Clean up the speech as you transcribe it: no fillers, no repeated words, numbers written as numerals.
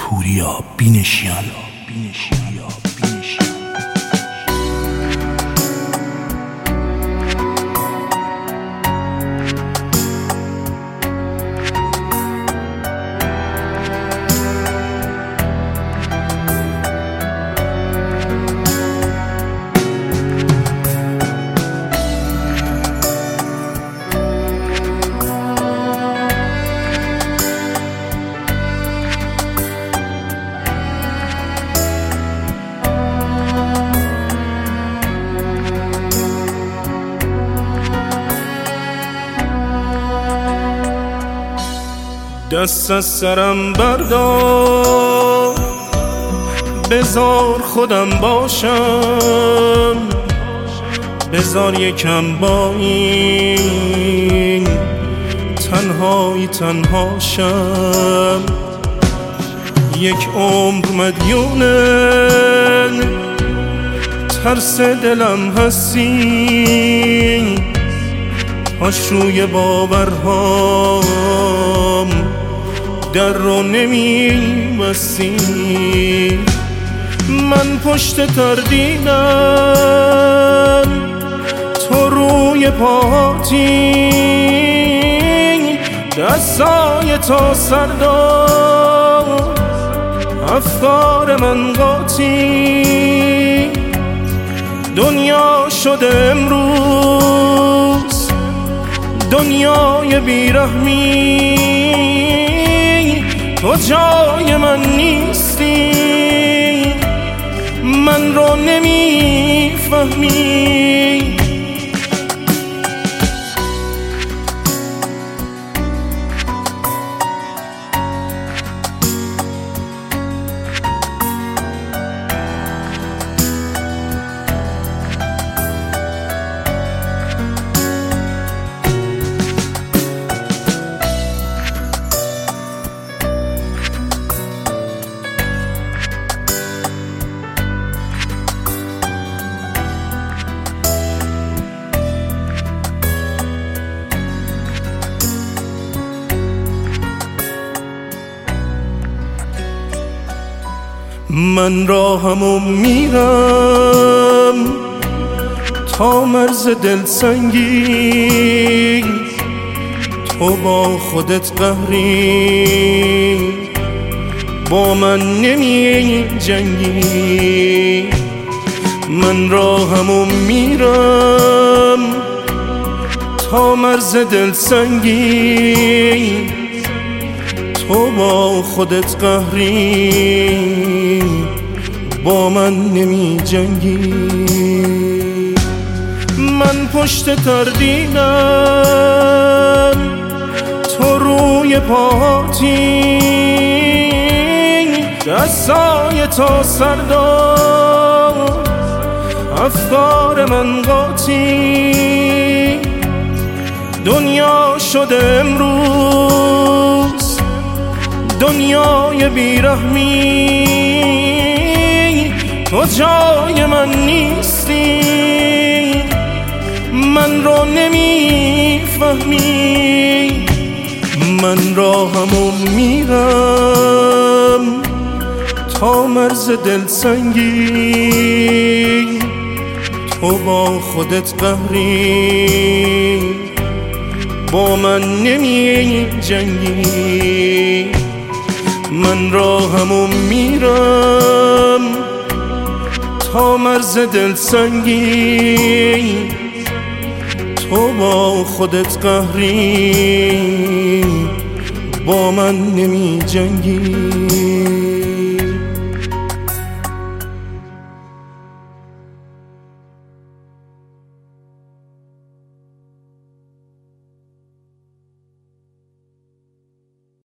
پوریا بینشیان. دست از سرم بردار، بذار خودم باشم، بذار یکم با این تنهایی تنهاشم. یک عمر مدیون ترس دلم هستی، پاش روی باورهام در رو نمی بستی. من پشت تردیدم، تو روی پاهاتی، دستای تو سردار، افکار من قاطی. دنیا شده امروز دنیای بیرحمی، تو جای من نیستی، من رو نمیفهمی. من راهمو میرم تا مرز دلسنگی، تو با خودت قهری، با من نمی جنگی. من راهمو میرم تا مرز دلسنگی، تو با خودت قهری، با من نمی جنگی. من پشت تردیدم، تو روی پاهاتی، دستای تو سردار، افکار من قاطی. دنیا شده امروز دنیای بیرحمی، تو جای من نیستی، من رو نمیفهمی. من راهمو میرم تا مرز دلسنگی، تو با خودت قهری، با من نمی جنگی. من راهمو میرم تا مرز دلسنگی، تو با خودت قهری، با من نمی جنگی.